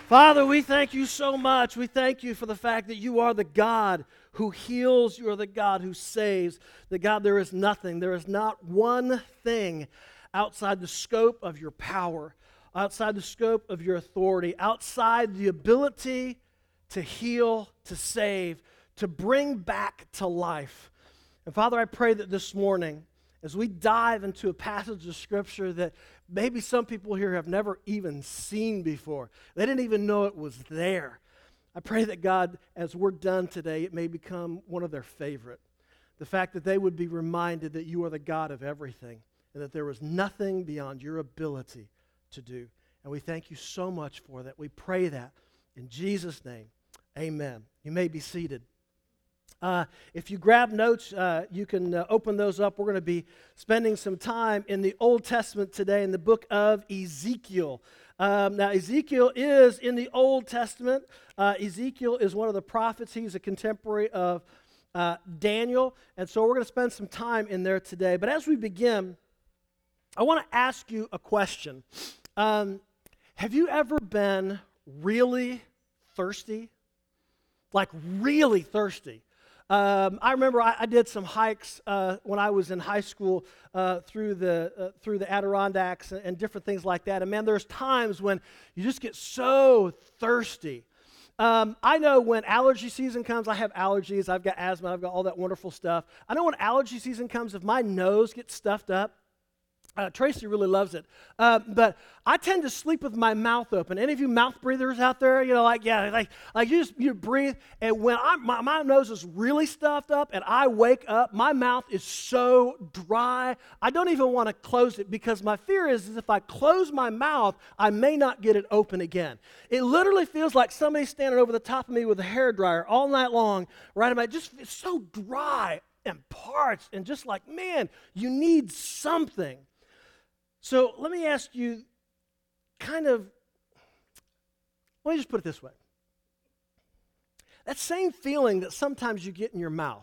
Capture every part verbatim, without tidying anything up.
Father, we thank you so much. We thank you for the fact that you are the God who heals. You are the God who saves. The God, there is nothing, there is not one thing outside the scope of your power, outside the scope of your authority, outside the ability to heal, to save, to bring back to life. And Father, I pray that this morning, as we dive into a passage of Scripture that maybe some people here have never even seen before, they didn't even know it was there. I pray that God, as we're done today, it may become one of their favorite. The fact that they would be reminded that you are the God of everything and that there was nothing beyond your ability to do. And we thank you so much for that. We pray that in Jesus' name, amen. You may be seated. Uh, if you grab notes, uh, you can uh, open those up. We're going to be spending some time in the Old Testament today in the book of Ezekiel. Um, now, Ezekiel is in the Old Testament. Uh, Ezekiel is one of the prophets. He's a contemporary of uh, Daniel. And so we're going to spend some time in there today. But as we begin, I want to ask you a question. Um, have you ever been really thirsty? Like really thirsty? Um, I remember I, I did some hikes uh, when I was in high school uh, through the uh, through the Adirondacks and, and different things like that. And man, there's times when you just get so thirsty. Um, I know when allergy season comes, I have allergies. I've got asthma. I've got all that wonderful stuff. I know when allergy season comes, if my nose gets stuffed up, Uh, Tracy really loves it. Uh, but I tend to sleep with my mouth open. Any of you mouth breathers out there? You know, like, yeah, like, like you just you breathe. And when I'm, my, my nose is really stuffed up and I wake up, my mouth is so dry, I don't even want to close it because my fear is, is if I close my mouth, I may not get it open again. It literally feels like somebody's standing over the top of me with a hairdryer all night long, right? About just it's so dry and parched and just like, man, you need something. So let me ask you, kind of, let me just put it this way. That same feeling that sometimes you get in your mouth,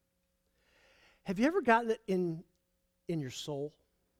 have you ever gotten it in, in your soul?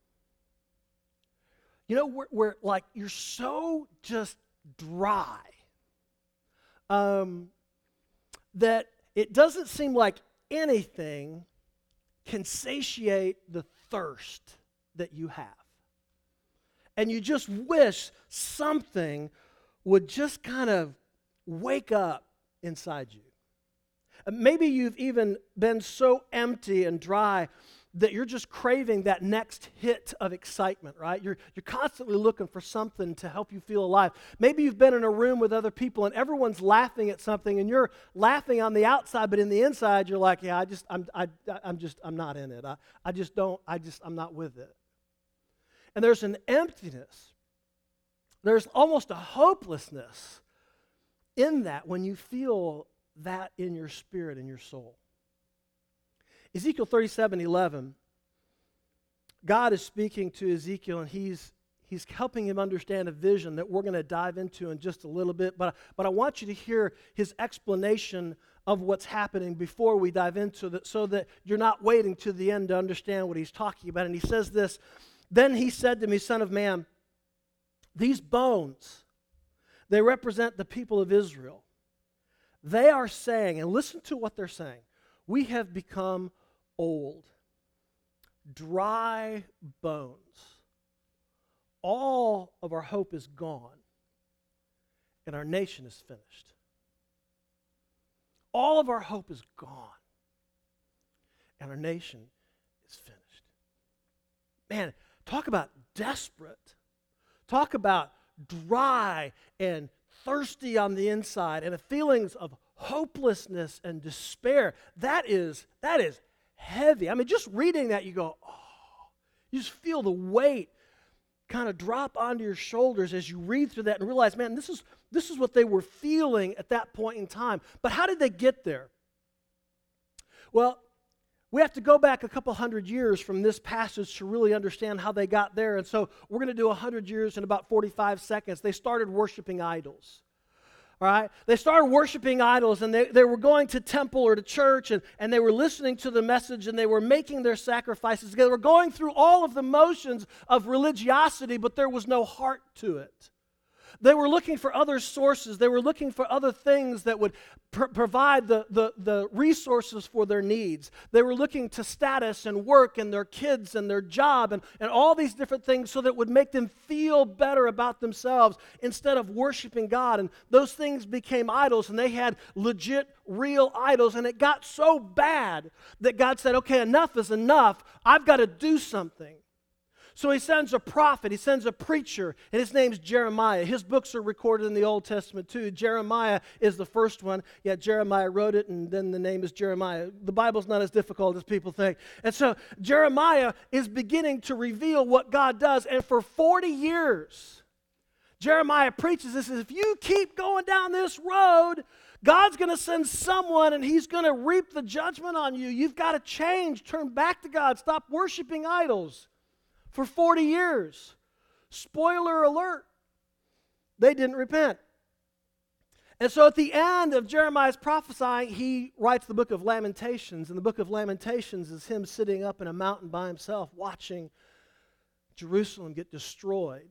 You know, where, where like you're so just dry um, that it doesn't seem like anything can satiate the thirst that you have. And you just wish something would just kind of wake up inside you. Maybe you've even been so empty and dry that you're just craving that next hit of excitement, right? You're, you're constantly looking for something to help you feel alive. Maybe you've been in a room with other people and everyone's laughing at something and you're laughing on the outside, but in the inside you're like, yeah, I just, I'm, I, I'm just, I'm not in it. I, I just don't, I just, I'm not with it. And there's an emptiness. There's almost a hopelessness in that when you feel that in your spirit, in your soul. Ezekiel thirty-seven eleven, God is speaking to Ezekiel and he's, he's helping him understand a vision that we're going to dive into in just a little bit. But, but I want you to hear his explanation of what's happening before we dive into it so that you're not waiting to the end to understand what he's talking about. And he says this, "Then he said to me, Son of man, these bones, they represent the people of Israel. They are saying," and listen to what they're saying, "we have become old, dry bones. All of our hope is gone, and our nation is finished." All of our hope is gone, and our nation is finished. Man, talk about desperate. Talk about dry and thirsty on the inside and the feelings of hopelessness and despair. That is, that is heavy. I mean, just reading that, you go, oh, you just feel the weight kind of drop onto your shoulders as you read through that and realize, man, this is, this is what they were feeling at that point in time. But how did they get there? Well, we have to go back a couple hundred years from this passage to really understand how they got there. And so we're going to do one hundred years in about forty-five seconds. They started worshiping idols. All right? They started worshiping idols, and they, they were going to temple or to church, and, and they were listening to the message, and they were making their sacrifices. They were going through all of the motions of religiosity, but there was no heart to it. They were looking for other sources. They were looking for other things that would pr- provide the, the, the resources for their needs. They were looking to status and work and their kids and their job and, and all these different things so that it would make them feel better about themselves instead of worshiping God. And those things became idols, and they had legit, real idols. And it got so bad that God said, okay, enough is enough. I've got to do something. So he sends a prophet, he sends a preacher, and his name's Jeremiah. His books are recorded in the Old Testament too. Jeremiah is the first one. Yeah, Jeremiah wrote it, and then the name is Jeremiah. The Bible's not as difficult as people think. And so Jeremiah is beginning to reveal what God does. And for forty years, Jeremiah preaches this: if you keep going down this road, God's going to send someone, and he's going to reap the judgment on you. You've got to change, turn back to God, stop worshiping idols. For forty years. Spoiler alert, they didn't repent. And so at the end of Jeremiah's prophesying, he writes the book of Lamentations. And the book of Lamentations is him sitting up in a mountain by himself watching Jerusalem get destroyed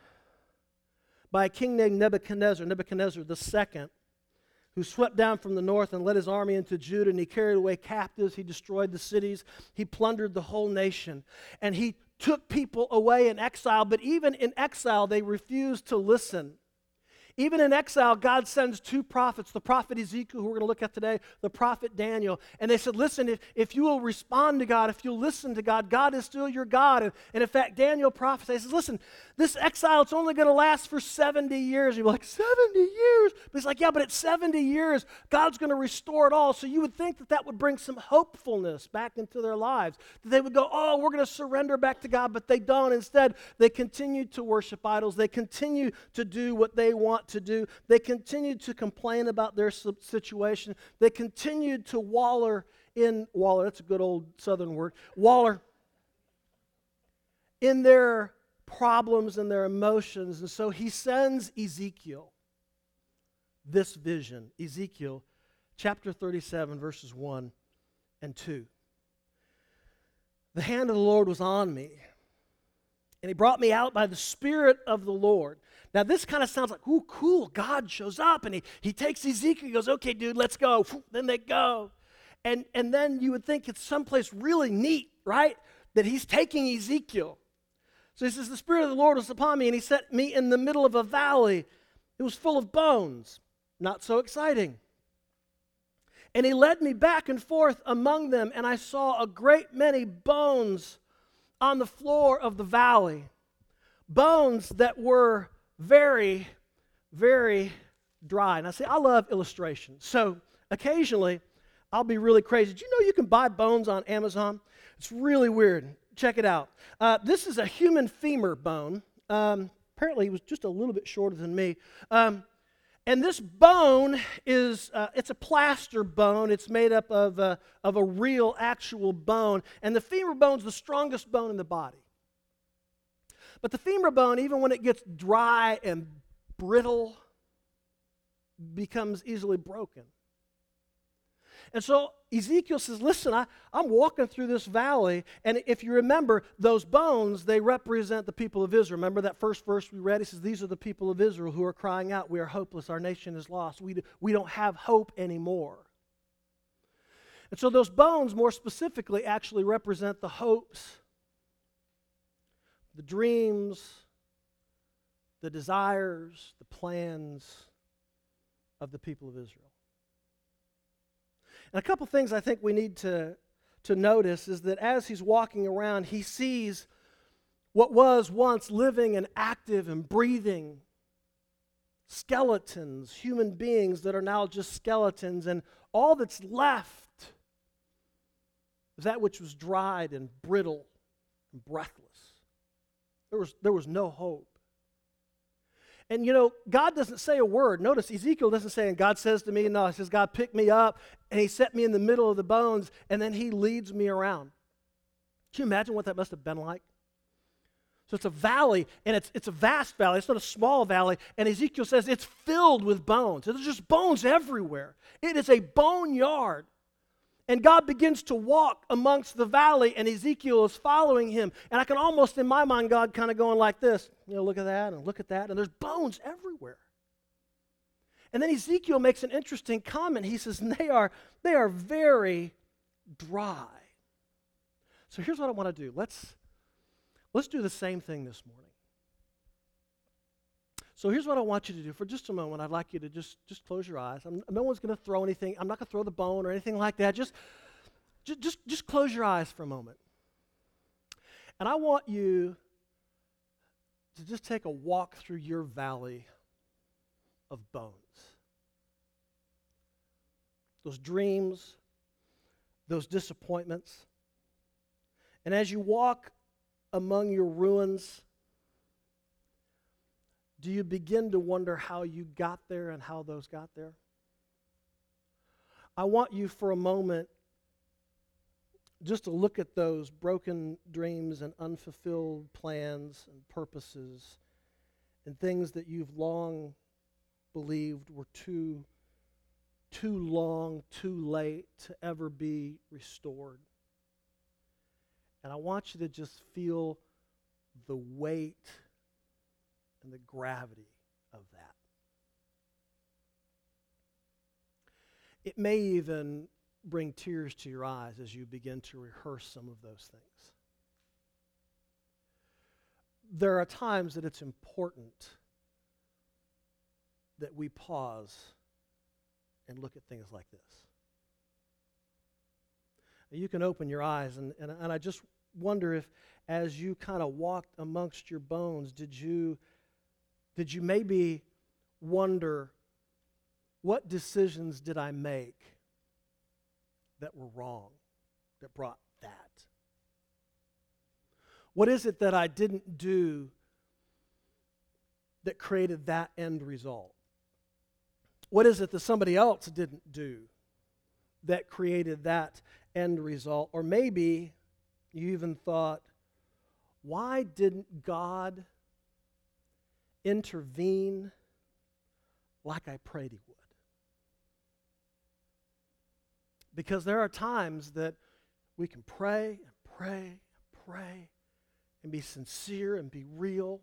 by a king named Nebuchadnezzar, Nebuchadnezzar the second, who swept down from the north and led his army into Judah, and he carried away captives. He destroyed the cities. He plundered the whole nation. And he took people away in exile, but even in exile, they refused to listen. Even in exile, God sends two prophets, the prophet Ezekiel, who we're going to look at today, the prophet Daniel. And they said, listen, if, if you will respond to God, if you'll listen to God, God is still your God. And, and in fact, Daniel prophesies, he says, listen, this exile, it's only going to last for seventy years. You're like, seventy years? But he's like, yeah, but at seventy years, God's going to restore it all. So you would think that that would bring some hopefulness back into their lives. That they would go, oh, we're going to surrender back to God, but they don't. Instead, they continue to worship idols. They continue to do what they want to do. They continued to complain about their situation. They continued to waller in, waller, that's a good old southern word, waller in their problems and their emotions. And so he sends Ezekiel this vision. Ezekiel chapter thirty-seven, verses one and two. The hand of the Lord was on me, and he brought me out by the Spirit of the Lord. Now, this kind of sounds like, ooh, cool. God shows up, and he, he takes Ezekiel. He goes, okay, dude, let's go. Then they go. And, and then you would think it's someplace really neat, right? That he's taking Ezekiel. So he says, the Spirit of the Lord was upon me, and he set me in the middle of a valley. It was full of bones. Not so exciting. And he led me back and forth among them, and I saw a great many bones on the floor of the valley. Bones that were very, very dry. Now, see, I love illustrations. So occasionally, I'll be really crazy. Did you know you can buy bones on Amazon? It's really weird. Check it out. Uh, this is a human femur bone. Um, apparently, he was just a little bit shorter than me. Um, and this bone is, uh, it's a plaster bone. It's made up of, uh, of a real, actual bone. And the femur bone is the strongest bone in the body. But the femur bone, even when it gets dry and brittle, becomes easily broken. And so Ezekiel says, listen, I, I'm walking through this valley, and if you remember, those bones, they represent the people of Israel. Remember that first verse we read? He says, these are the people of Israel who are crying out, we are hopeless, our nation is lost, we, do, we don't have hope anymore. And so those bones, more specifically, actually represent the hopes, the dreams, the desires, the plans of the people of Israel. And a couple things I think we need to, to notice is that as he's walking around, he sees what was once living and active and breathing skeletons, human beings that are now just skeletons, and all that's left is that which was dried and brittle and breathless. There was, there was no hope. And you know, God doesn't say a word. Notice Ezekiel doesn't say, and God says to me, no, he says, God picked me up, and he set me in the middle of the bones, and then he leads me around. Can you imagine what that must have been like? So it's a valley, and it's, it's a vast valley. It's not a small valley. And Ezekiel says it's filled with bones. There's just bones everywhere. It is a boneyard. And God begins to walk amongst the valley, and Ezekiel is following him. And I can almost, in my mind, God kind of going like this. You know, look at that, and look at that, and there's bones everywhere. And then Ezekiel makes an interesting comment. He says, they are, they are very dry. So here's what I want to do. Let's, let's do the same thing this morning. So here's what I want you to do. For just a moment, I'd like you to just, just close your eyes. I'm, no one's going to throw anything. I'm not going to throw the bone or anything like that. Just, just, just, just close your eyes for a moment. And I want you to just take a walk through your valley of bones. Those dreams, those disappointments. And as you walk among your ruins, do you begin to wonder how you got there and how those got there? I want you for a moment just to look at those broken dreams and unfulfilled plans and purposes and things that you've long believed were too, too long, too late to ever be restored. And I want you to just feel the weight and the gravity of that. It may even bring tears to your eyes as you begin to rehearse some of those things. There are times that it's important that we pause and look at things like this. You can open your eyes, and, and, and I just wonder if as you kind of walked amongst your bones, did you Did you maybe wonder, what decisions did I make that were wrong, that brought that? What is it that I didn't do that created that end result? What is it that somebody else didn't do that created that end result? Or maybe you even thought, why didn't God intervene like I prayed he would? Because there are times that we can pray and pray and pray and be sincere and be real,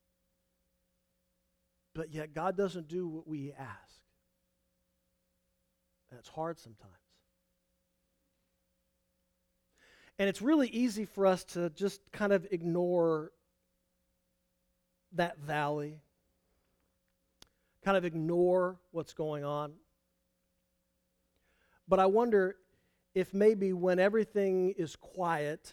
but yet God doesn't do what we ask. And it's hard sometimes. And it's really easy for us to just kind of ignore that valley, kind of ignore what's going on. But I wonder if maybe when everything is quiet,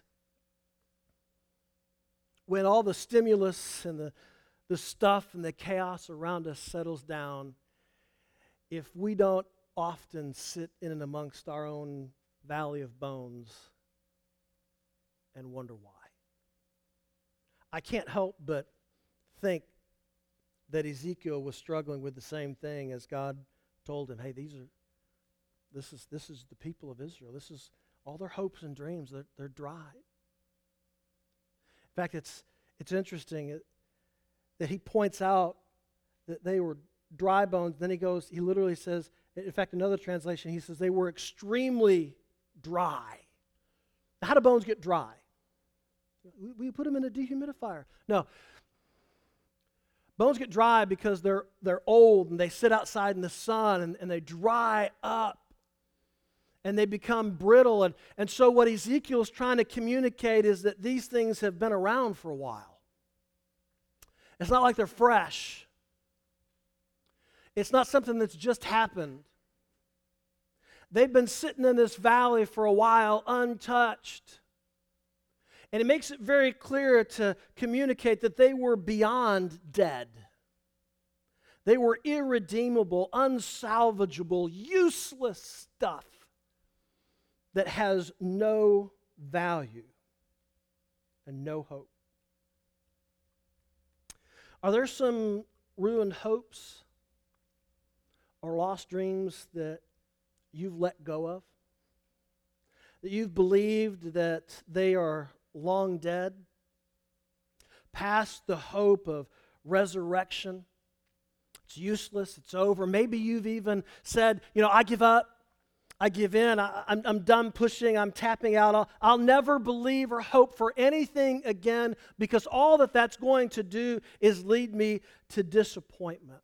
when all the stimulus and the, the stuff and the chaos around us settles down, if we don't often sit in and amongst our own valley of bones and wonder why. I can't help but think that Ezekiel was struggling with the same thing as God told him, hey, these are, this is this is the people of Israel. This is all their hopes and dreams. They're, they're dry. In fact, it's it's interesting that he points out that they were dry bones. Then he goes, he literally says, in fact, another translation, he says they were extremely dry. Now, how do bones get dry? We, we put them in a dehumidifier. No. Bones get dry because they're they're old and they sit outside in the sun and, and they dry up and they become brittle. And, and so what Ezekiel's trying to communicate is that these things have been around for a while. It's not like they're fresh. It's not something that's just happened. They've been sitting in this valley for a while untouched. And it makes it very clear to communicate that they were beyond dead. They were irredeemable, unsalvageable, useless stuff that has no value and no hope. Are there some ruined hopes or lost dreams that you've let go of? That you've believed that they are long dead, past the hope of resurrection? It's useless, it's over. Maybe you've even said, you know, I give up. I give in. I, I'm, I'm done pushing. I'm tapping out. I'll, I'll never believe or hope for anything again because all that that's going to do is lead me to disappointment.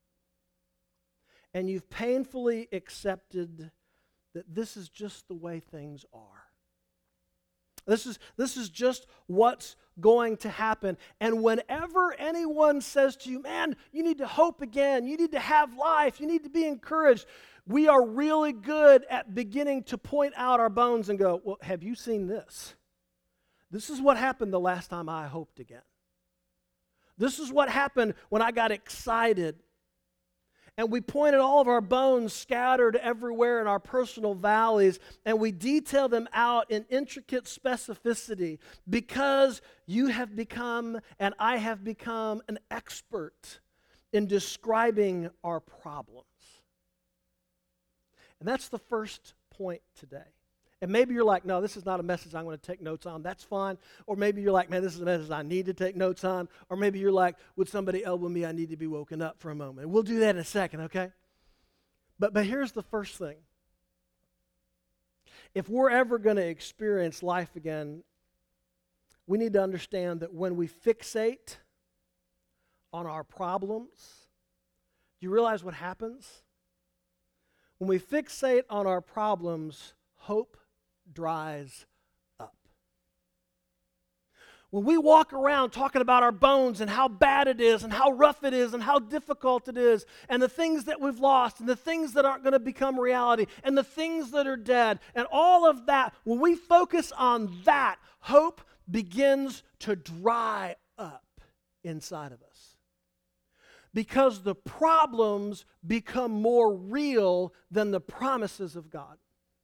And you've painfully accepted that this is just the way things are. This is, this is just what's going to happen. And whenever anyone says to you, man, you need to hope again, you need to have life, you need to be encouraged, we are really good at beginning to point out our bones and go, well, have you seen this? This is what happened the last time I hoped again. This is what happened when I got excited. And we pointed all of our bones scattered everywhere in our personal valleys, and we detail them out in intricate specificity because you have become, and I have become, an expert in describing our problems. And that's the first point today. And maybe you're like, no, this is not a message I'm going to take notes on. That's fine. Or maybe you're like, man, this is a message I need to take notes on. Or maybe you're like, would somebody elbow me? I need to be woken up for a moment. We'll do that in a second, okay? But, but here's the first thing. If we're ever going to experience life again, we need to understand that when we fixate on our problems, do you realize what happens? When we fixate on our problems, hope dries up. When we walk around talking about our bones and how bad it is and how rough it is and how difficult it is and the things that we've lost and the things that aren't going to become reality and the things that are dead and all of that, when we focus on that, hope begins to dry up inside of us. Because the problems become more real than the promises of God.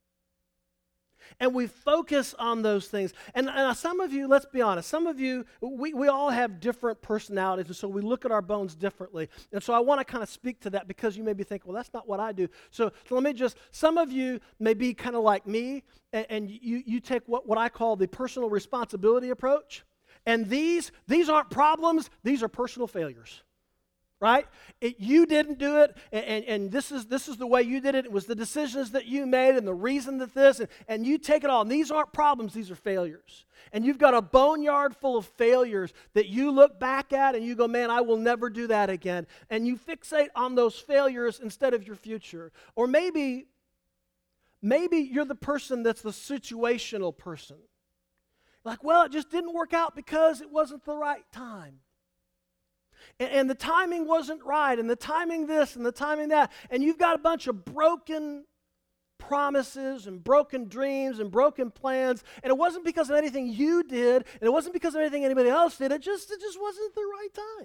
And we focus on those things. And, and some of you, let's be honest, some of you, we, we all have different personalities, and so we look at our bones differently. And so I want to kind of speak to that because you may be thinking, well, that's not what I do. So, so let me just, some of you may be kind of like me, and, and you, you take what, what I call the personal responsibility approach. And these, these aren't problems, these are personal failures. Right? It, you didn't do it, and, and, and this is this is the way you did it. It was the decisions that you made and the reason that this, and, and you take it all. And these aren't problems, these are failures. And you've got a boneyard full of failures that you look back at and you go, man, I will never do that again. And you fixate on those failures instead of your future. Or maybe, maybe you're the person that's the situational person. Like, well, it just didn't work out because it wasn't the right time. And, and the timing wasn't right, and the timing this, and the timing that. And you've got a bunch of broken promises, and broken dreams, and broken plans. And it wasn't because of anything you did, and it wasn't because of anything anybody else did. It just, it just wasn't the right time.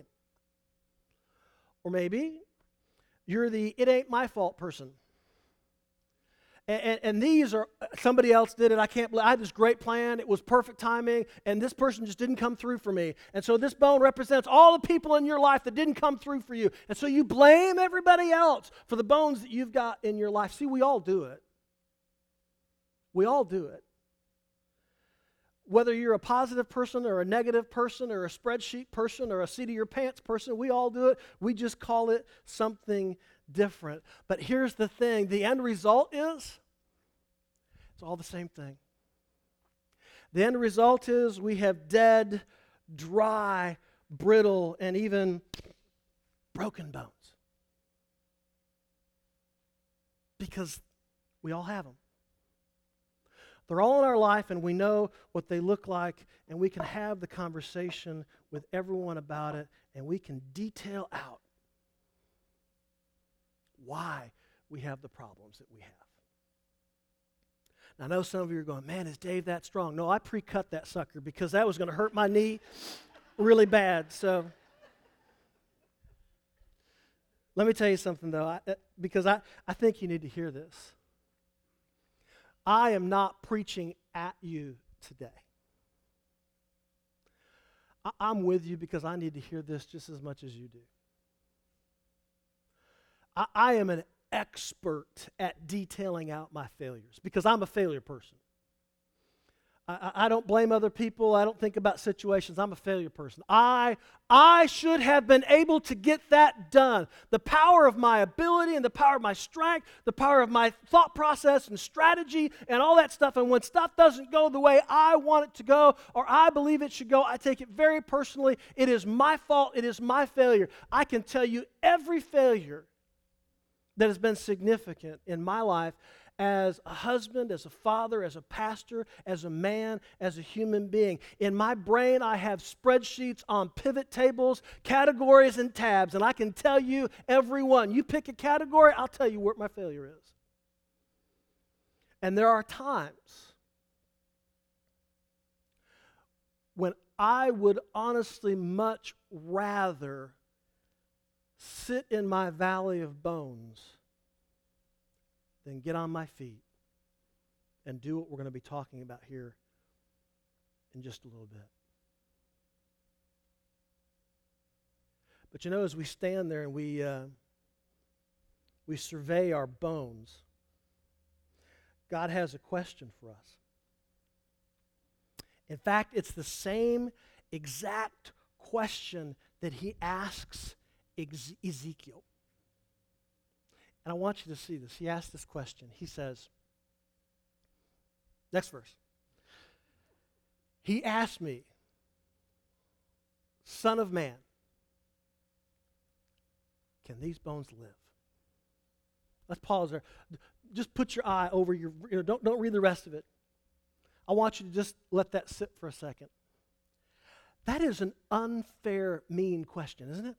Or maybe you're the it ain't my fault person. And, and, and these are, somebody else did it. I can't believe, I had this great plan. It was perfect timing, and this person just didn't come through for me. And so this bone represents all the people in your life that didn't come through for you. And so you blame everybody else for the bones that you've got in your life. See, we all do it. We all do it. Whether you're a positive person or a negative person or a spreadsheet person or a seat of your pants person, we all do it. We just call it something different. But here's the thing, the end result is it's all the same thing. The end result is we have dead, dry, brittle, and even broken bones. Because we all have them. They're all in our life, and we know what they look like, and we can have the conversation with everyone about it, and we can detail out why we have the problems that we have. Now, I know some of you are going, man, is Dave that strong? No, I pre-cut that sucker because that was going to hurt my knee really bad. So let me tell you something, though, I, because I, I think you need to hear this. I am not preaching at you today. I, I'm with you because I need to hear this just as much as you do. I, I am an expert at detailing out my failures because I'm a failure person. I, I don't blame other people. I don't think about situations. I'm a failure person. I, I should have been able to get that done. The power of my ability and the power of my strength, the power of my thought process and strategy and all that stuff. And when stuff doesn't go the way I want it to go or I believe it should go, I take it very personally. It is my fault. It is my failure. I can tell you every failure that has been significant in my life as a husband, as a father, as a pastor, as a man, as a human being. In my brain, I have spreadsheets on pivot tables, categories, and tabs, and I can tell you every one. You pick a category, I'll tell you where my failure is. And there are times when I would honestly much rather sit in my valley of bones than get on my feet and do what we're going to be talking about here in just a little bit. But you know, as we stand there and we uh, we survey our bones, God has a question for us. In fact, it's the same exact question that he asks Ezekiel. And I want you to see this. He asked this question. He says, next verse. He asked me, Son of man, can these bones live? Let's pause there. Just put your eye over your, you know, don't, don't read the rest of it. I want you to just let that sit for a second. That is an unfair, mean question, isn't it?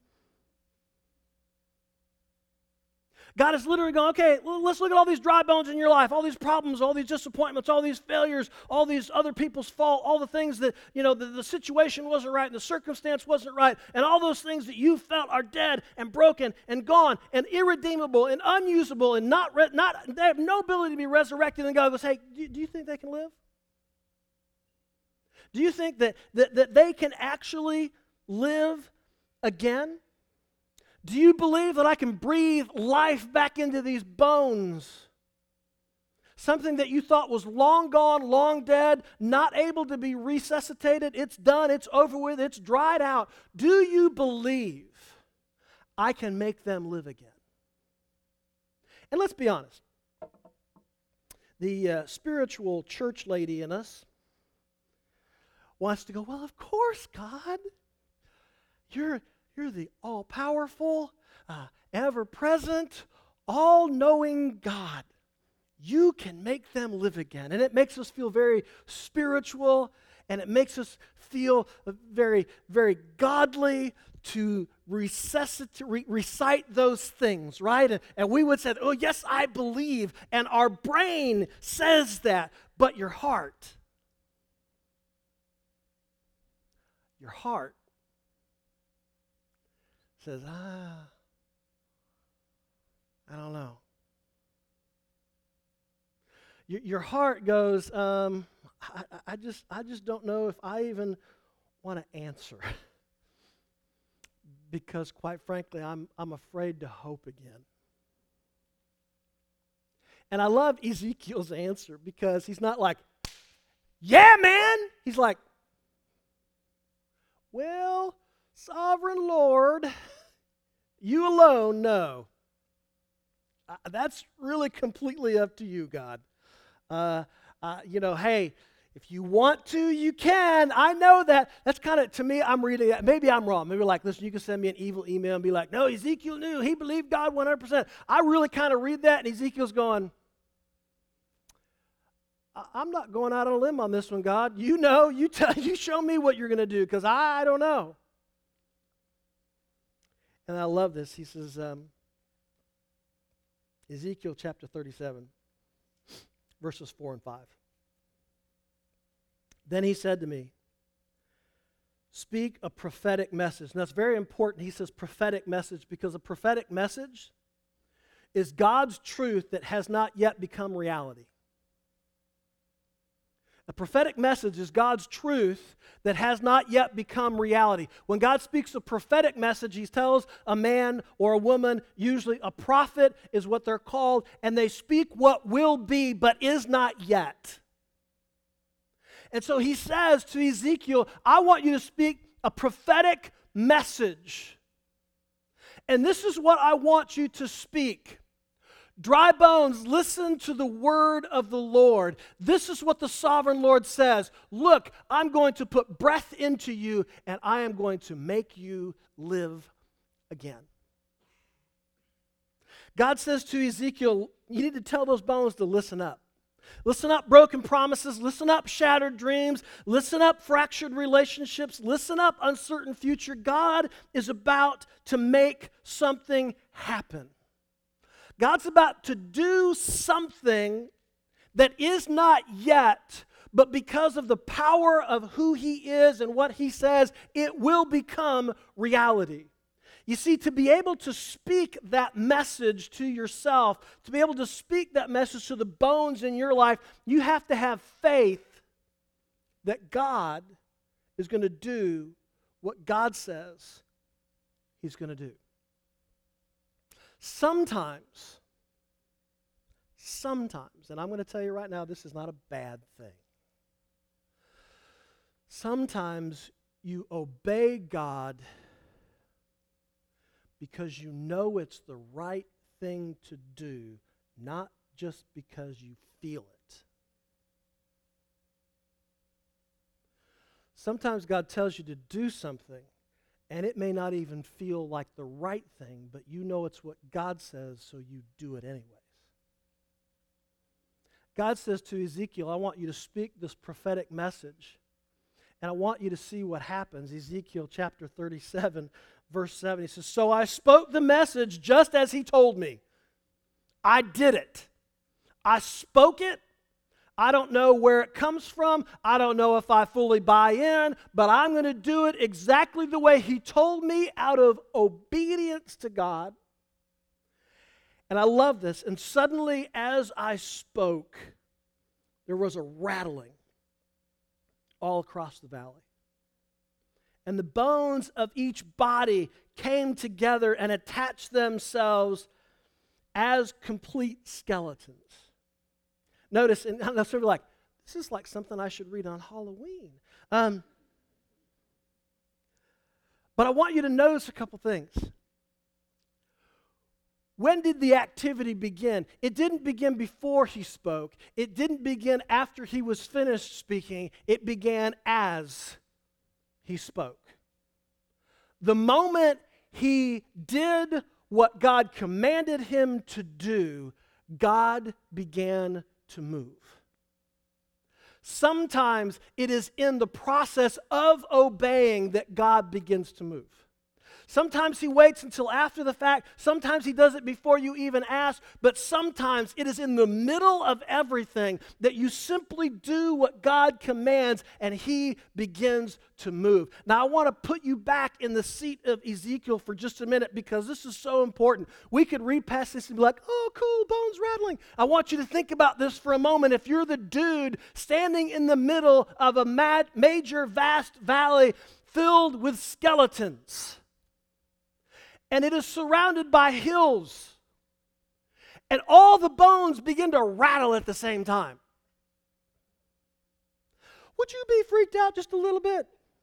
God is literally going, okay, let's look at all these dry bones in your life, all these problems, all these disappointments, all these failures, all these other people's fault, all the things that, you know, the, the situation wasn't right and the circumstance wasn't right, and all those things that you felt are dead and broken and gone and irredeemable and unusable and not, re- not they have no ability to be resurrected. And God goes, hey, do, do you think they can live? Do you think that, that, that they can actually live again? Do you believe that I can breathe life back into these bones? Something that you thought was long gone, long dead, not able to be resuscitated. It's done, it's over with, it's dried out. Do you believe I can make them live again? And let's be honest. The uh, spiritual church lady in us wants to go, well, of course, God. You're... You're the all-powerful, uh, ever-present, all-knowing God. You can make them live again. And it makes us feel very spiritual, and it makes us feel very, very godly to resuscitate, re- recite those things, right? And, and we would say, oh, yes, I believe. And our brain says that. But your heart, your heart, says, ah, I don't know. Your, your heart goes, um, I, I just, I just don't know if I even want to answer, because, quite frankly, I'm, I'm afraid to hope again. And I love Ezekiel's answer because he's not like, yeah, man. He's like, well, Sovereign Lord, you alone know. Uh, that's really completely up to you, God. Uh, uh, you know, hey, if you want to, you can. I know that. That's kind of, to me, I'm reading that. Maybe I'm wrong. Maybe like, listen, you can send me an evil email and be like, no, Ezekiel knew. He believed God one hundred percent. I really kind of read that, and Ezekiel's going, I'm not going out on a limb on this one, God. You know, you tell, you show me what you're going to do, because I, I don't know. And I love this. He says, um, Ezekiel chapter thirty-seven, verses four and five. Then he said to me, speak a prophetic message. Now, it's very important. He says prophetic message because a prophetic message is God's truth that has not yet become reality. A prophetic message is God's truth that has not yet become reality. When God speaks a prophetic message, he tells a man or a woman, usually a prophet is what they're called, and they speak what will be but is not yet. And so he says to Ezekiel, I want you to speak a prophetic message. And this is what I want you to speak. Dry bones, listen to the word of the Lord. This is what the sovereign Lord says. Look, I'm going to put breath into you, and I am going to make you live again. God says to Ezekiel, you need to tell those bones to listen up. Listen up, broken promises. Listen up, shattered dreams. Listen up, fractured relationships. Listen up, uncertain future. God is about to make something happen. God's about to do something that is not yet, but because of the power of who He is and what He says, it will become reality. You see, to be able to speak that message to yourself, to be able to speak that message to the bones in your life, you have to have faith that God is going to do what God says He's going to do. Sometimes, sometimes, and I'm going to tell you right now, this is not a bad thing. Sometimes you obey God because you know it's the right thing to do, not just because you feel it. Sometimes God tells you to do something, and it may not even feel like the right thing, but you know it's what God says, so you do it anyways. God says to Ezekiel, I want you to speak this prophetic message, and I want you to see what happens. Ezekiel chapter thirty-seven, verse seven, he says, so I spoke the message just as He told me. I did it. I spoke it. I don't know where it comes from. I don't know if I fully buy in, but I'm going to do it exactly the way He told me out of obedience to God. And I love this. And suddenly, as I spoke, there was a rattling all across the valley. And the bones of each body came together and attached themselves as complete skeletons. Notice, and I'm sort of like, this is like something I should read on Halloween. Um, but I want you to notice a couple things. When did the activity begin? It didn't begin before He spoke. It didn't begin after He was finished speaking. It began as He spoke. The moment He did what God commanded Him to do, God began to move. Sometimes it is in the process of obeying that God begins to move. Sometimes He waits until after the fact. Sometimes He does it before you even ask. But sometimes it is in the middle of everything that you simply do what God commands and He begins to move. Now, I want to put you back in the seat of Ezekiel for just a minute because this is so important. We could read past this and be like, oh, cool, bones rattling. I want you to think about this for a moment. If you're the dude standing in the middle of a mad, major, vast valley filled with skeletons, and it is surrounded by hills, and all the bones begin to rattle at the same time, would you be freaked out just a little bit?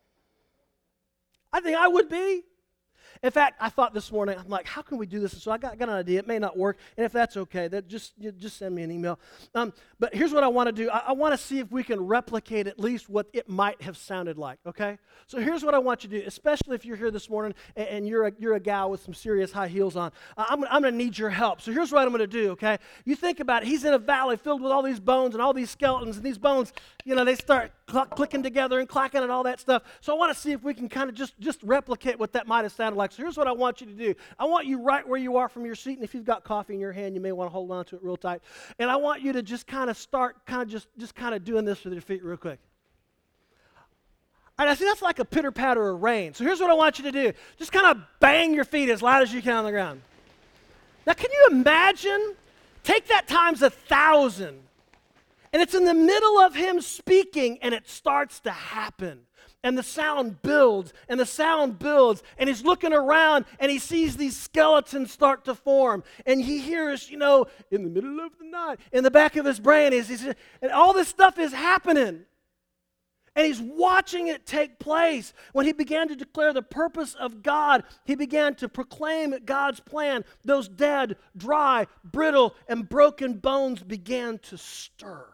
I think I would be. In fact, I thought this morning, I'm like, how can we do this? And so I got, got an idea. It may not work, and if that's okay, that just, you just send me an email. Um, but here's what I want to do. I, I want to see if we can replicate at least what it might have sounded like, okay? So here's what I want you to do, especially if you're here this morning and, and you're, a, you're a gal with some serious high heels on. Uh, I'm, I'm going to need your help. So here's what I'm going to do, okay? You think about it. He's in a valley filled with all these bones and all these skeletons, and these bones, you know, they start cl- clicking together and clacking and all that stuff. So I want to see if we can kind of just, just replicate what that might have sounded like. So here's what I want you to do. I want you right where you are from your seat, and if you've got coffee in your hand, you may want to hold on to it real tight. And I want you to just kind of start kind of just, just kind of doing this with your feet real quick. All right, I see that's like a pitter-patter of rain. So here's what I want you to do. Just kind of bang your feet as loud as you can on the ground. Now, can you imagine? Take that times a thousand. And it's in the middle of him speaking, and it starts to happen. And the sound builds, and the sound builds, and he's looking around, and he sees these skeletons start to form. And he hears, you know, in the middle of the night, in the back of his brain, he's, he's, and all this stuff is happening. And he's watching it take place. When he began to declare the purpose of God, he began to proclaim God's plan. Those dead, dry, brittle, and broken bones began to stir.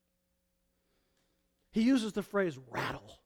He uses the phrase rattle.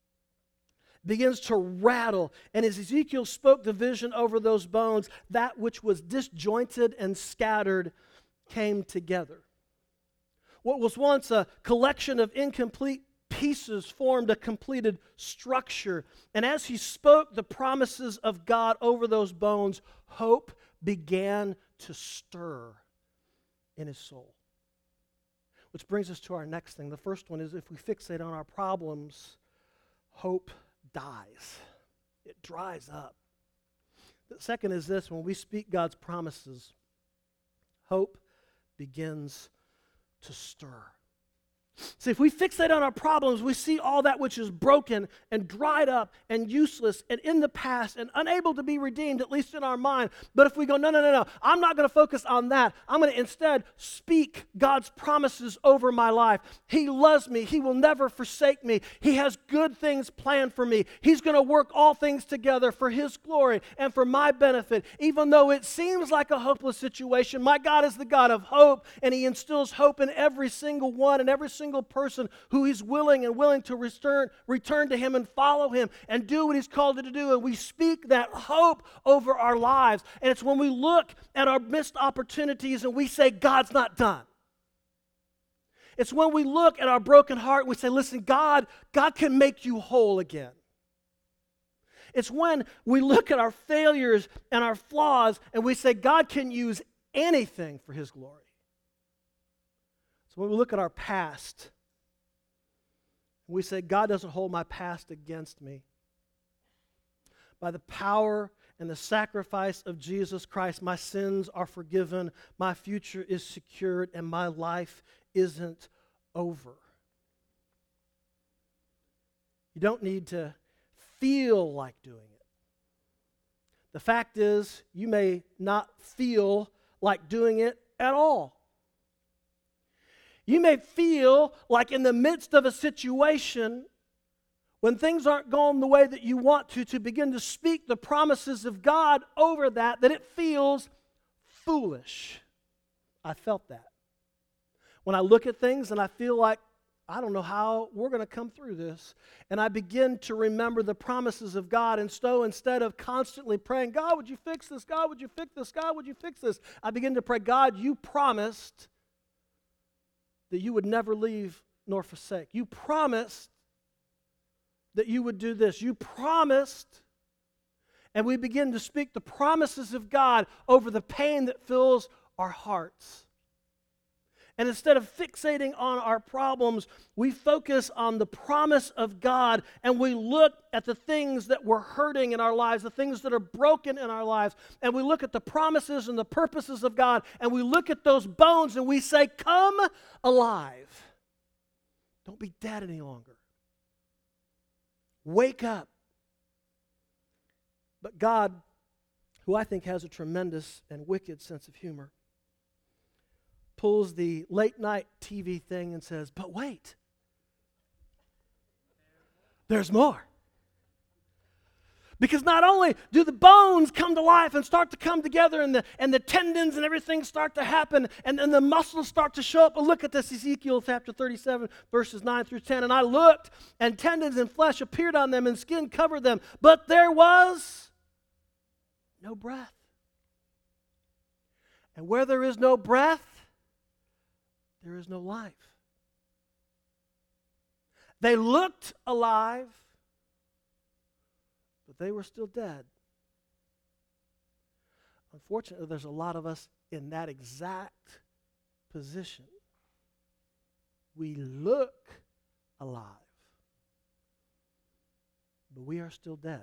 Begins to rattle. And as Ezekiel spoke the vision over those bones, that which was disjointed and scattered came together. What was once a collection of incomplete pieces formed a completed structure. And as he spoke the promises of God over those bones, hope began to stir in his soul. Which brings us to our next thing. The first one is if we fixate on our problems, hope dies. It dries up. The second is this: when we speak God's promises, hope begins to stir. See, if we fixate on our problems, we see all that which is broken and dried up and useless and in the past and unable to be redeemed, at least in our mind. But if we go, no, no, no, no, I'm not going to focus on that. I'm going to instead speak God's promises over my life. He loves me. He will never forsake me. He has good things planned for me. He's going to work all things together for His glory and for my benefit. Even though it seems like a hopeless situation, my God is the God of hope, and He instills hope in every single one and every single person who He's willing and willing to return, return to Him and follow Him and do what He's called it to do. And we speak that hope over our lives. And it's when we look at our missed opportunities and we say, God's not done. It's when we look at our broken heart and we say, listen, God, God can make you whole again. It's when we look at our failures and our flaws and we say, God can use anything for His glory. When we look at our past, we say, God doesn't hold my past against me. By the power and the sacrifice of Jesus Christ, my sins are forgiven, my future is secured, and my life isn't over. You don't need to feel like doing it. The fact is, you may not feel like doing it at all. You may feel like in the midst of a situation, when things aren't going the way that you want to, to begin to speak the promises of God over that, that it feels foolish. I felt that. When I look at things and I feel like, I don't know how we're going to come through this, and I begin to remember the promises of God, and so instead of constantly praying, God, would you fix this? God, would you fix this? God, would you fix this? I begin to pray, God, you promised that you would never leave nor forsake. You promised that you would do this. You promised, and we begin to speak the promises of God over the pain that fills our hearts. And instead of fixating on our problems, we focus on the promise of God, and we look at the things that we're hurting in our lives, the things that are broken in our lives, and we look at the promises and the purposes of God, and we look at those bones and we say, come alive. Don't be dead any longer. Wake up. But God, who I think has a tremendous and wicked sense of humor, pulls the late night T V thing and says, but wait, there's more. Because not only do the bones come to life and start to come together, and the, and the tendons and everything start to happen, and then the muscles start to show up. But look at this, Ezekiel chapter thirty-seven, verses nine through ten. And I looked, and tendons and flesh appeared on them, and skin covered them, but there was no breath. And where there is no breath, there is no life. They looked alive, but they were still dead. Unfortunately, there's a lot of us in that exact position. We look alive, but we are still dead.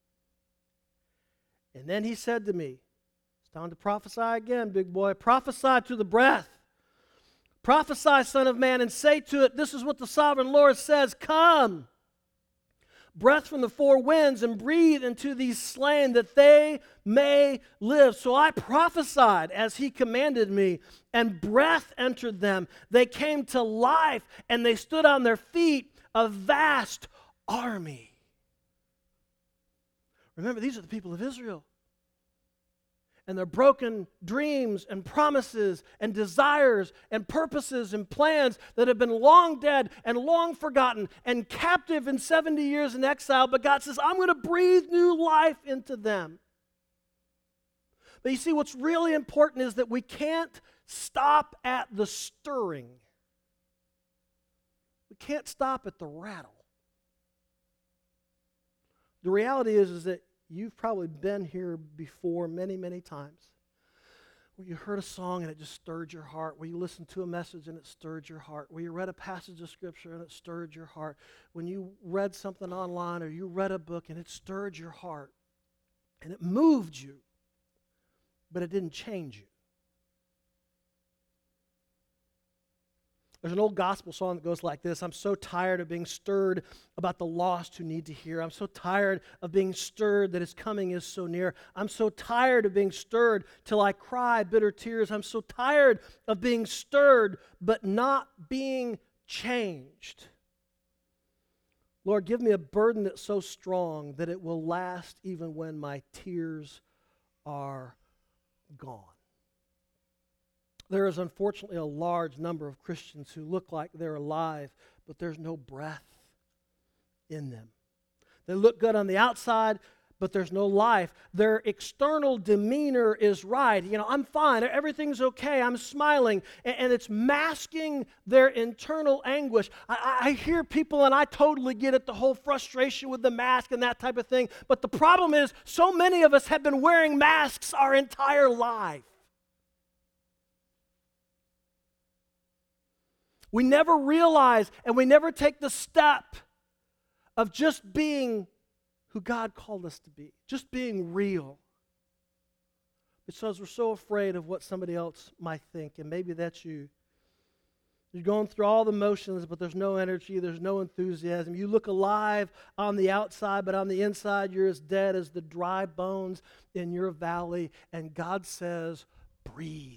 And then he said to me, it's time to prophesy again, big boy. Prophesy to the breath. Prophesy, Son of Man, and say to it, this is what the sovereign Lord says, come, breath from the four winds, and breathe into these slain that they may live. So I prophesied as he commanded me, and breath entered them. They came to life, and they stood on their feet, a vast army. Remember, these are the people of Israel. And their broken dreams and promises and desires and purposes and plans that have been long dead and long forgotten and captive in seventy years in exile. But God says, I'm going to breathe new life into them. But you see, what's really important is that we can't stop at the stirring. We can't stop at the rattle. The reality is, is that you've probably been here before many, many times, where you heard a song and it just stirred your heart, where you listened to a message and it stirred your heart, where you read a passage of Scripture and it stirred your heart, when you read something online or you read a book and it stirred your heart, and it moved you, but it didn't change you. There's an old gospel song that goes like this: I'm so tired of being stirred about the lost who need to hear. I'm so tired of being stirred that his coming is so near. I'm so tired of being stirred till I cry bitter tears. I'm so tired of being stirred but not being changed. Lord, give me a burden that's so strong that it will last even when my tears are gone. There is unfortunately a large number of Christians who look like they're alive, but there's no breath in them. They look good on the outside, but there's no life. Their external demeanor is right. You know, I'm fine, everything's okay, I'm smiling, and, and it's masking their internal anguish. I, I hear people, and I totally get it, the whole frustration with the mask and that type of thing, but the problem is so many of us have been wearing masks our entire life. We never realize and we never take the step of just being who God called us to be, just being real. Because we're so afraid of what somebody else might think, and maybe that's you. You're going through all the motions, but there's no energy, there's no enthusiasm. You look alive on the outside, but on the inside you're as dead as the dry bones in your valley, and God says, breathe.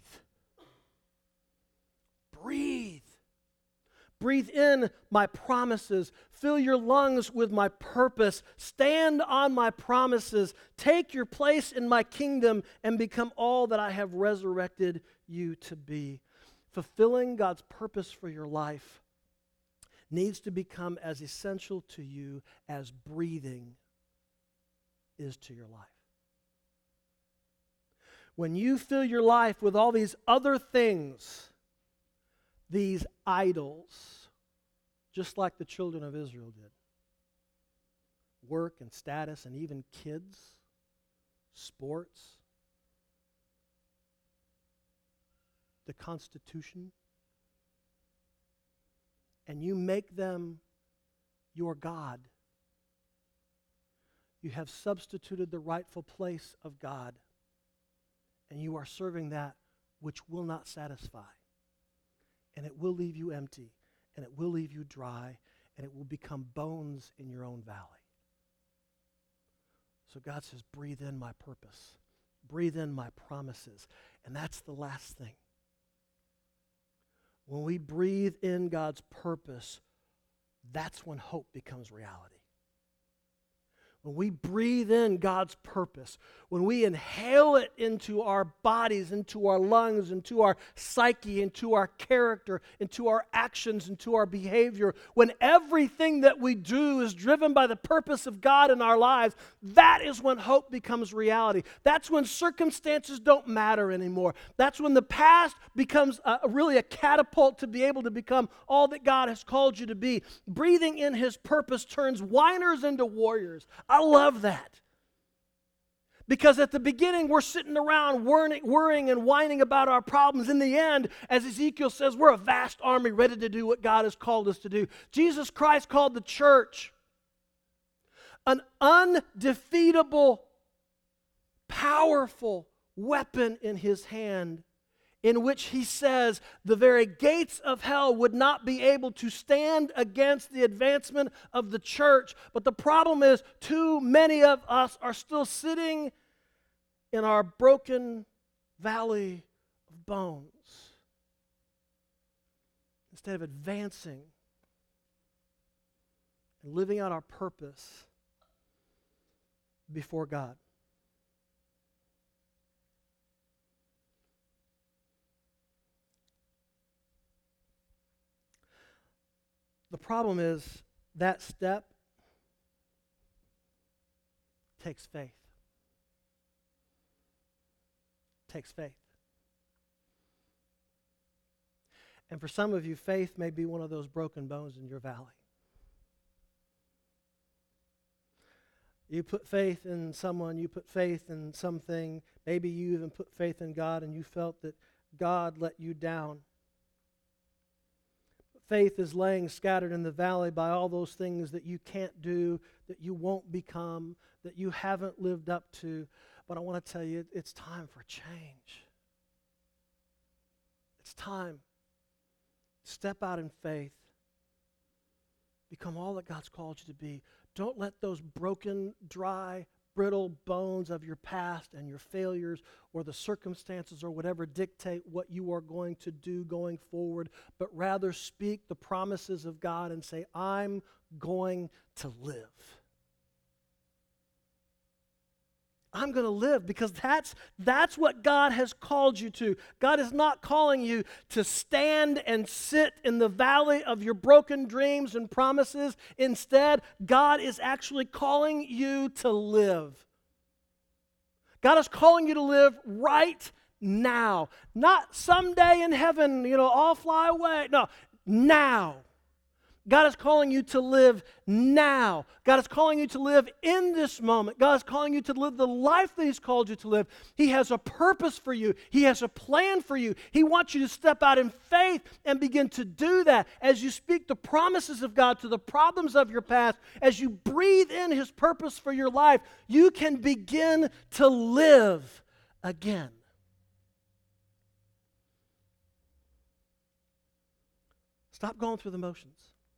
Breathe. Breathe in my promises. Fill your lungs with my purpose. Stand on my promises. Take your place in my kingdom and become all that I have resurrected you to be. Fulfilling God's purpose for your life needs to become as essential to you as breathing is to your life. When you fill your life with all these other things, these idols, just like the children of Israel did. Work and status and even kids, sports, the Constitution. And you make them your God. You have substituted the rightful place of God, and you are serving that which will not satisfy. And it will leave you empty, and it will leave you dry, and it will become bones in your own valley. So God says, breathe in my purpose. Breathe in my promises. And that's the last thing. When we breathe in God's purpose, that's when hope becomes reality. When we breathe in God's purpose, when we inhale it into our bodies, into our lungs, into our psyche, into our character, into our actions, into our behavior, when everything that we do is driven by the purpose of God in our lives, that is when hope becomes reality. That's when circumstances don't matter anymore. That's when the past becomes a, really a catapult to be able to become all that God has called you to be. Breathing in His purpose turns whiners into warriors. I love that. Because at the beginning, we're sitting around worrying, worrying and whining about our problems. In the end, as Ezekiel says, we're a vast army ready to do what God has called us to do. Jesus Christ called the church an undefeatable, powerful weapon in His hand, in which He says the very gates of hell would not be able to stand against the advancement of the church. But the problem is, too many of us are still sitting in our broken valley of bones instead of advancing and living out our purpose before God. The problem is that step takes faith. Takes faith. And for some of you, faith may be one of those broken bones in your valley. You put faith in someone, you put faith in something, maybe you even put faith in God and you felt that God let you down. Faith is laying scattered in the valley by all those things that you can't do, that you won't become, that you haven't lived up to. But I want to tell you, it's time for change. It's time. Step out in faith. Become all that God's called you to be. Don't let those broken, dry, brittle bones of your past and your failures or the circumstances or whatever dictate what you are going to do going forward, but rather speak the promises of God and say, I'm going to live. I'm going to live because that's, that's what God has called you to. God is not calling you to stand and sit in the valley of your broken dreams and promises. Instead, God is actually calling you to live. God is calling you to live right now. Not someday in heaven, you know, I'll fly away. No, now. God is calling you to live now. God is calling you to live in this moment. God is calling you to live the life that He's called you to live. He has a purpose for you. He has a plan for you. He wants you to step out in faith and begin to do that as you speak the promises of God to the problems of your past. As you breathe in His purpose for your life, you can begin to live again. Stop going through the motions.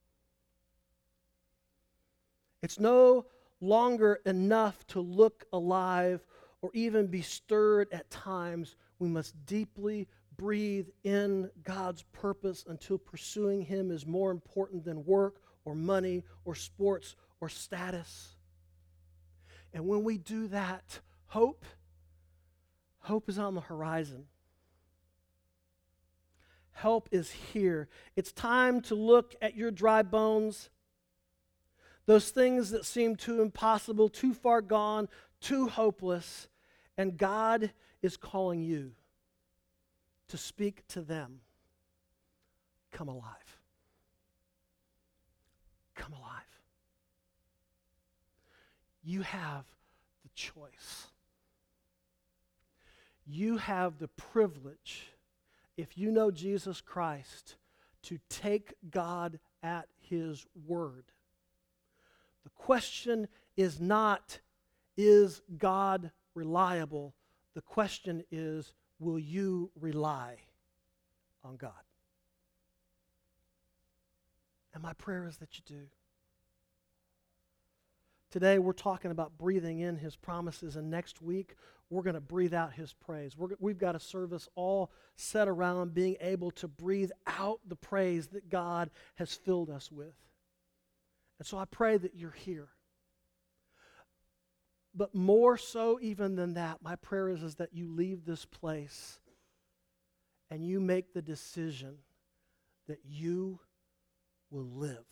It's no longer enough to look alive or even be stirred at times. We must deeply breathe in God's purpose until pursuing Him is more important than work or money or sports or status. And when we do that, hope, hope is on the horizon. Help is here. It's time to look at your dry bones. Those things that seem too impossible, too far gone, too hopeless, and God is calling you to speak to them. Come alive. Come alive. You have the choice. You have the privilege, if you know Jesus Christ, to take God at His word. The question is not, is God reliable? The question is, will you rely on God? And my prayer is that you do. Today we're talking about breathing in His promises, and next week we're going to breathe out His praise. We're, we've got a service all set around being able to breathe out the praise that God has filled us with. And so I pray that you're here. But more so even than that, my prayer is, is that you leave this place and you make the decision that you will live.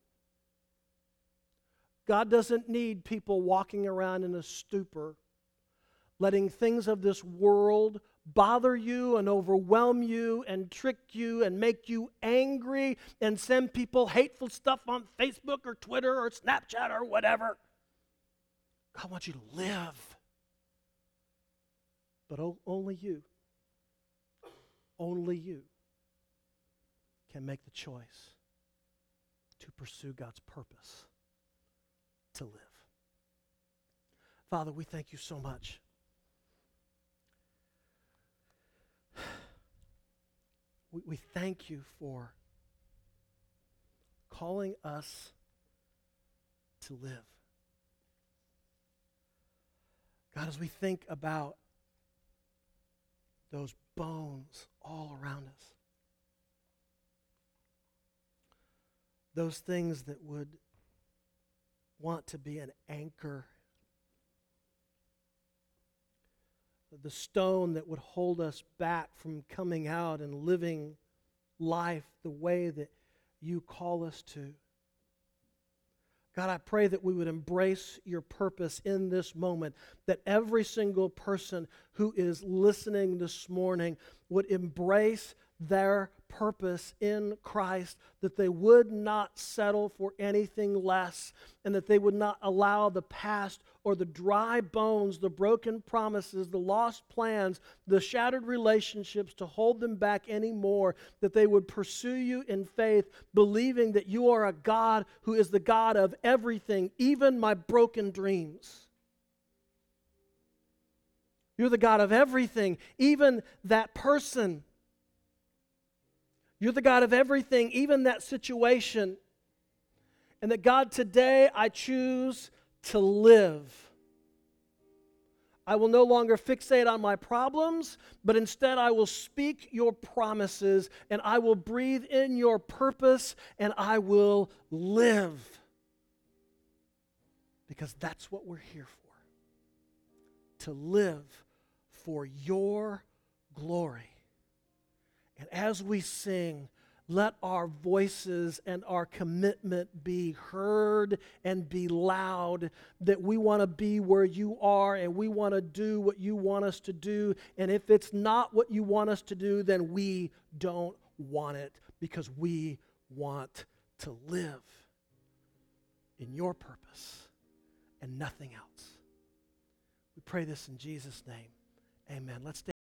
God doesn't need people walking around in a stupor, letting things of this world bother you and overwhelm you and trick you and make you angry and send people hateful stuff on Facebook or Twitter or Snapchat or whatever. God wants you to live. But o- only you, only you can make the choice to pursue God's purpose, to live. Father, we thank you so much. We, we thank you for calling us to live. God, as we think about those bones all around us, those things that would want to be an anchor, the stone that would hold us back from coming out and living life the way that you call us to. God, I pray that we would embrace your purpose in this moment, that every single person who is listening this morning would embrace their purpose in Christ, that they would not settle for anything less, and that they would not allow the past or the dry bones, the broken promises, the lost plans, the shattered relationships to hold them back anymore, that they would pursue you in faith, believing that you are a God who is the God of everything, even my broken dreams. You're the God of everything, even that person. You're the God of everything, even that situation. And that, God, today I choose to live. I will no longer fixate on my problems, but instead I will speak your promises, and I will breathe in your purpose, and I will live. Because that's what we're here for. To live for your glory. And as we sing, let our voices and our commitment be heard and be loud, that we want to be where you are and we want to do what you want us to do. And if it's not what you want us to do, then we don't want it, because we want to live in your purpose and nothing else. We pray this in Jesus' name. Amen. Let's stand.